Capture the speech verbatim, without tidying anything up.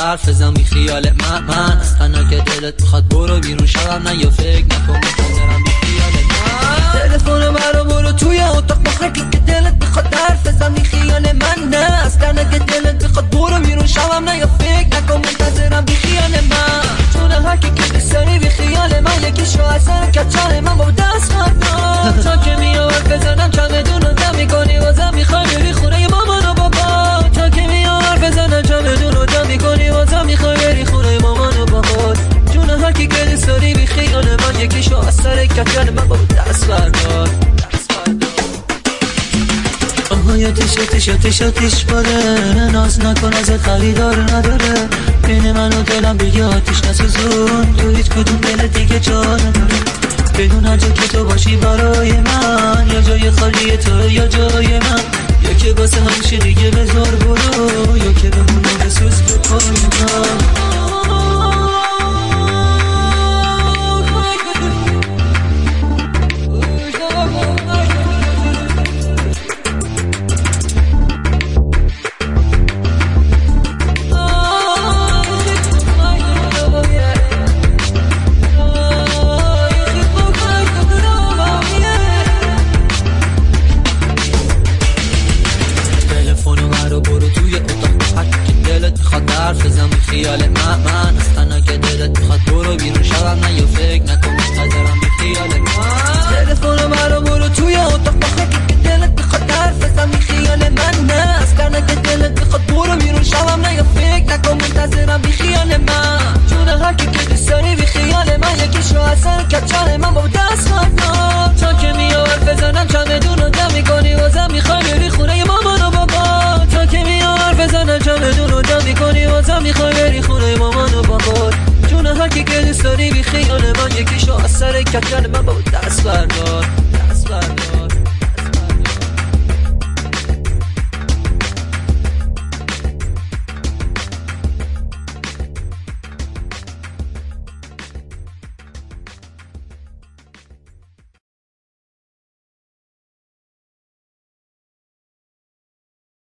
حرف بزن بی خیال من من از تنها که دلت میخواد برو بیرون شبم نه یا فکر نکن منتظرم بی خیال من تلفن برو برو توی اتاق بخرکی که دلت میخواد حرف بزن بی خیال من نه از تنها که دلت میخواد برو بیرون شبم نه یا فکر نکن منتظرم بی خیال من چون هر کی که بسری بی خیال من یکیشو اثر کچال من با دست فردا تا که میار بزنم چمدون رو دم میکنی واسم میخوای بری خونه مامان و بابا تا که میار بزنم چمدون رو دم میکنی واسم میخوای بری خونه مامان و بابا جون هر کی که بسری بی خیال من یکیشو اثر کچال من با دست فردا آهای تش تش تش تش باره ناز نکن ازت خریدار نداره بین من و دلم بگی آتیش نسوزون تو هیچ کدوم دل دیگه جا نداره بدون هر جا که تو باشی برای من یا جای خالی تو یا جای من یا که واسه همیشه دیگه بذار برو یا که بمونه بسوز به پای من حرف بزن بی خیال من من از تنها که دلت میخواد برو بیرون شبم نه یا فکر نکن منتظرم بی خیال من تلفن برو برو توی اتاق بخرکی که دلت میخواد حرف بزن بی خیال من نه از تنها که دلت میخواد برو بیرون شبم نه یا فکر نکن منتظرم بی خیال من چون هر کی که دوست داری بی خیال من یکیشو اثر کچال من با دست فردا تا که میار بزنم چمدون رو دم میکنی واسم میخوای بری خونه مامان و بابا تا که میار بزنم چمدون رو دم میکنی واسم میخوای بری خونه مامان و بابا جون هر کی که دوست داری بی خیال من یکیشو اثر کچل من با دست